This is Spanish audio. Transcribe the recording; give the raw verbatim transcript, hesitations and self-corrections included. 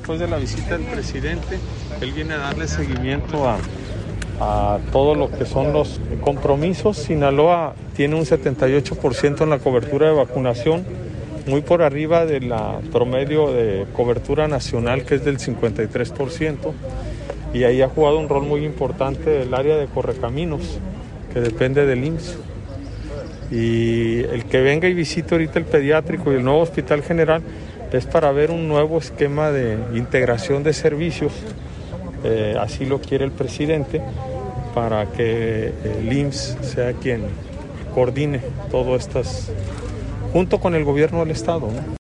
después de la visita del presidente, él viene a darle seguimiento a, a todo lo que son los compromisos. Sinaloa tiene un setenta y ocho por ciento en la cobertura de vacunación, muy por arriba de la promedio de cobertura nacional, que es del cincuenta y tres por ciento, y ahí ha jugado un rol muy importante el área de Correcaminos, que depende del I M S S. Y el que venga y visite ahorita el pediátrico y el nuevo hospital general es para ver un nuevo esquema de integración de servicios, eh, así lo quiere el presidente, para que el I M S S sea quien coordine todo estas, junto con el gobierno del estado, ¿no?